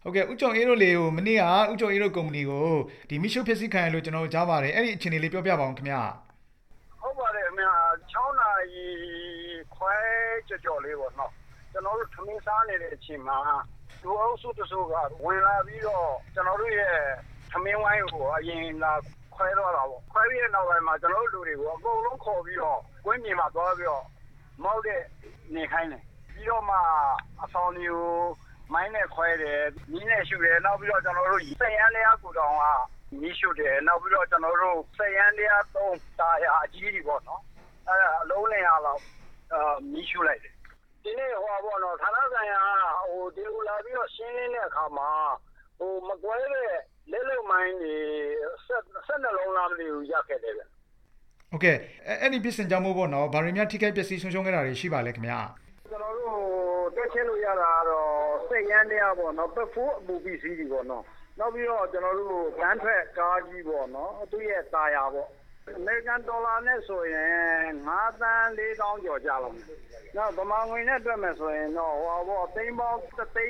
ဟုတ်ကဲ့ဥကြုံအေးတို့လေမနေ့ကဥကြုံအေးတို့ကုမ္ပဏီကိုဒီမီရှို့ဖြစ်စည်းခံရလို့ကျွန်တော်တို့ကြားပါတယ်အဲ့ဒီအခြေအနေလေးပြောပြပါအောင်ခင်ဗျာဟုတ်ပါတယ်အမေ6နာရီခွဲကြော်လေးပေါ့နော်ကျွန်တော်တို့ထမင်းစားနေတဲ့အချိန်မှာလူအုပ်စုတစုကဝင်လာပြီးတော့ကျွန်တော်တို့ရဲ့ထမင်းဝိုင်းကိုအရင်လာခွဲတော့တာပေါ့ခွဲပြီးတဲ့နောက်ပိုင်းမှာကျွန်တော်တို့လူတွေကိုအကုန်လုံးခေါ်ပြီးတော့ဝင်းမြေမှာသွားပြီးတော့မောက်တဲ့နေခိုင်းတယ်ပြီးတော့မှအဆောင်မျိုးမိုင်းနဲ့ခွဲတယ်မီးနဲ့ရှူတယ်နောက်ပြီးတော့ကျွန်တော်တို့စက်ရန်လျားကိုတောင်ကမီးရှူတယ်နောက်ပြီးတော့ကျွန်တော်တို့စက်ရန်လျား3တာယာအကြီးကြီးပေါ့နော်အဲ့ဒါအလုံးနဲ့အားလောက်မီးရှူလိုက်တယ်ဒီနေ့ဟိုပေါ့နော်ဌာနဆိုင်ရာဒီလိုလာပြီးတော့ရှင်းလင်းတဲ့အခါမှာမကွဲတဲ့လက်လုံမိုင်းတွေ12လုံးလားမသိဘူးရခဲ့တယ်ဗျဟုတ်ကဲ့အဲ့ဒီပြည်စင်ကြောင်းမို့ပေါ့နော်ဗာရီမြထိခိုက်ပျက်စီးဆုံးရှုံးခဲ့တာတွေရှိပါလဲခင်ဗျာကျွန်တော်တို့တက်ချင်းလို့ရတာကတော့စက်ရန်တရားပေါ့နော်ပတ်ဖို့အပူပီစီးကြီးပေါ့နော်နောက်ပြီးတော့ကျွန်တော်တို့လမ်းထွက်ကားကြီးပေါ့နော်သူ့ရဲ့တာယာပေါ့အမေရိကန်ဒေါ်လာနဲ့ဆိုရင်9သန်း4,000ကျော်ကျလာမယ်နောက်ဗမာငွေနဲ့တွက်မယ်ဆိုရင်တော့သိန်းပေါင်း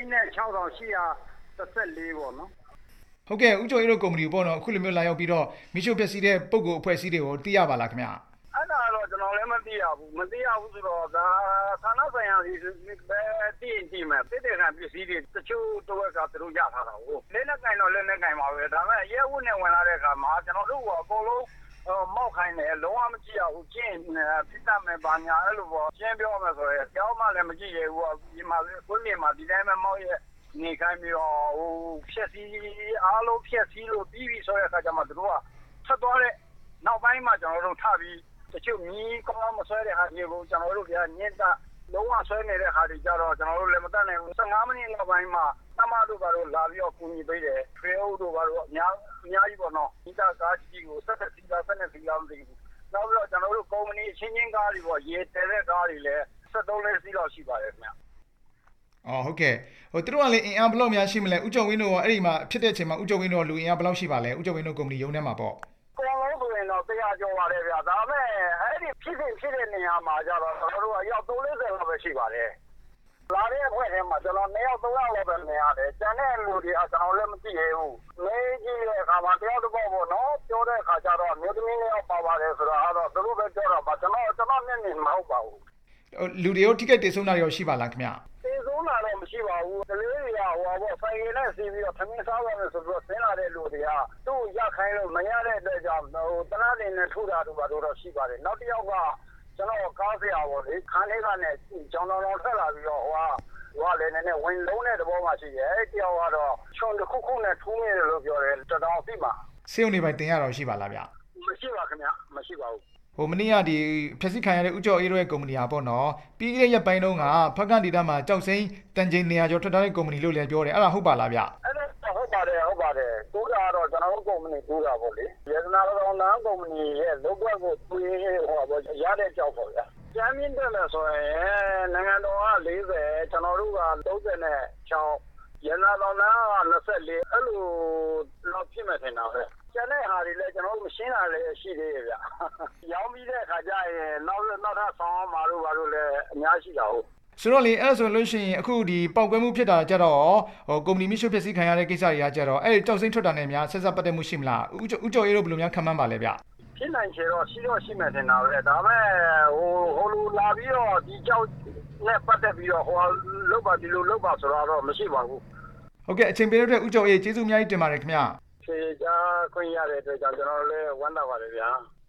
3,6,814ပေါ့နော်ဟုတ်ကဲ့ဥကြုံအေးတို့ကုမ္ပဏီပေါ့နော်အခုလိုမျိုးလာရောက်ပြီးတော့မီရှို့ပျက်စီးတဲ့ပုံကိုအဖွဲ့အစည်းတွေကိုသိရပါလားခင်ဗျာအဲ့ဒါတော့ကျွန်တော်လည်းမသိရဘူးဆိုတော့ဒါဌာနဆိုင်ရာကြီးပဲတည်မယ်တိတဲ့ခံပစ္စည်းတွေတချို့တော့ကသူတို့ရထားတာဟုတ်လက်နဲ့ကင်တော့လက်နဲ့ကင်ပါပဲဒါပေမဲ့ရဲဝတ်နဲ့ဝင်လာတဲ့အခါမှာကျွန်တော်တို့ကအကုန်လုံးမောက်ခိုင်းတယ်လုံးဝမကြည့်ရဘူးကျင်းပြတ်မယ်ဘာညာအဲ့လိုပေါ့ရှင်းပြောမယ်ဆိုရင်ကြောက်မှလည်းမကြည့်ရဘူးဒီမှာကိုနေမှာဒီတိုင်းပဲမောက်ရနေခိုင်းပြီးတော့ဖြက်စီအားလုံးဖြက်စီလို့ပြီးပြီဆိုတဲ့အခါကျမှသူတို့ကဆက်သွားတဲ့နောက်ပိုင်းမှာကျွန်တော်တို့ထပြီးတချို့မီးကောင်းမဆွဲတဲ့ဟာတွေကိုကျွန်တော်တို့ကညစ်တာလုံးဝဆွဲနေတဲ့ဟာတွေကြတော့ကျွန်တော်တို့လည်းမတတ်နိုင်ဘူး15မိနစ်နောက်ပိုင်းမှာသမားတို့ကတော့လာပြီးတော့ကူညီပေးတယ်ထွေအုပ်တို့ကတော့အများကြီးပေါ့နော်ဒီတာကားကြီးကိုဆက်စီလာဆက်နေစီလာမသိဘူးနောက်ပြီးတော့ကျွန်တော်တို့ကုမ္ပဏီချင်းကားတွေပေါ့ရေတဲတဲ့ကားတွေလည်း73လေးစီးလောက်ရှိပါတယ်ခင်ဗျဟုတ်ကဲ့သူတို့ကလည်းအင်အားဘယ်လောက်များရှိမလဲဥကြုံဝင်းတို့ကအဲ့ဒီမှာဖြစ်တဲ့အချိန်မှာဥကြုံဝင်းတို့ကလူအင်အားဘယ်လောက်ရှိပါလဲဥကြုံဝင်းတို့ကုမ္ပဏီရုံးထဲမှာပေါ့ဆိုရင်တော့100ကျော်ပါတယ်ဗျာဒါပေမဲ့အဲ့ဒီဖြစ်တဲ့နေရာမှာကျတော့ကျွန်တော်တို့ကရောက်340လောက်ပဲရှိပါတယ်လာတဲ့အဖွဲ့ထဲမှာကျွန်တော်2ယောက်3ယောက်လောက်ပဲနေရတယ်ကျန်တဲ့လူတွေကကျွန်တော်လည်းမသိရဘူးမေးကြည့်တဲ့အခါမှာတယောက်တစ်ပေါက်ပေါ့နော်ပြောတဲ့အခါကျတော့မြို့သမီး2ယောက်ပါပါတယ်ဆိုတော့အဲ့တော့သူတို့ပဲပြောတော့ပါကျွန်တော်မျက်မြင်မဟုတ်ပါဘူးလူတွေရောထိခိုက်တေဆုံးတာရောရှိပါလားခင်ဗျတေဆုံးတာတော့မရှိပါဘူးကလေးတွေကဆိုင်ရည်နဲ့စီးပြီးတော့ခမင်းစားရမယ်ဆိုတော့ဆင်းလာတဲ့လူတွေကသူ့ရခိုင်းလို့မရတဲ့အတွက်ကြောင့်တလားနေနဲ့ထူတာတို့ပါတော့ရှိပါတယ်နောက်တစ်ယောက်ကကျွန်တော်ကားဆရာပေါ့လေခန်းလေးကနဲ့ကြောင်တော်ထွက်လာပြီးတော့ဟိုကလည်းနည်းနည်းဝင်လုံးတဲ့သဘောမှရှိတယ်အဲ့တယောက်ကတော့ချွန်တစ်ခုနဲ့ထူးနေတယ်လို့ပြောတယ်တော်တော်သိပါစေုံနေပိုင်တင်ရတော့ရှိပါလားဗျမရှိပါခင်ဗျမရှိပါဘူးမနေ့ကဒီဖြက်စီခံရတဲ့ဥကြော်အေးတို့ရဲ့ကုမ္ပဏီဟာပေါ့နော်ပြီးခဲ့တဲ့ရက်ပိုင်းတုန်းကဖက်ကန်ဒေတာမှာကြောက်စိမ်းတန်ချိန်100ကျော်ထွက်ထားတဲ့ကုမ္ပဏီလို့လည်းပြောတယ်အဲ့ဒါဟုတ်ပါလားဗျအဲ့ဒါဟုတ်ပါတယ်တိုးတာတော့ကျွန်တော်တို့ကုမ္ပဏီတိုးတာပေါ့လေရတနာတော်နာကုမ္ပဏီရဲ့လုပ်ကွက်ကိုတွေးရတဲ့ကြောက်ပေါ့ဗျာကျမ်းမြင့်တယ်လို့ဆိုရင်နိုင်ငံတော်က40ကျွန်တော်တို့က36ရတနာတော်နာက24အဲ့လိုတော့ဖြစ်မဲ့ထင်တာပဲကျန်တဲ့ဟာတွေလည်းကျွန်တော်တို့မရှင်းတာလည်းရှိသေးရဲ့ဗျရောင်းပြီးတဲ့အခါကျရင်နောက်ထပ်ဆောင်းမှာတို့ဘာလို့လဲအများရှိတာဟုတ်ဆိုတော့လေအဲ့ဆိုလို့ရှိရင်အခုဒီပောက်ကွဲမှုဖြစ်တာကြတော့ကုမ္ပဏီမီရှို့ဖြစ်စည်းခံရတဲ့ကိစ္စတွေကကြတော့အဲ့ကြောက်စိမ့်ထွက်တာနဲ့များဆက်ပတ်သက်မှုရှိမလားဥကြော်အေးတို့ဘယ်လိုများခံမှန်းပါလဲဗျဖြစ်နိုင်ချေတော့ရှိမယ်ထင်တာပဲဒါပေမဲ့ဟိုလိုလာပြီးတော့ဒီကြောက်နဲ့ပတ်သက်ပြီးတော့လောက်ပါဒီလိုလောက်ပါဆိုတော့မရှိပါဘူးဟုတ်ကဲ့အချိန်ပေးတဲ့ဥကြော်အေးကျေးဇူးအများကြီးတင်ပါတယ်ခင်ဗျဖြေကြားခွင့်ရတဲ့အတွက်ကြောင့်ကျွန်တော်လည်းဝမ်းသာပါတယ်ဗျာ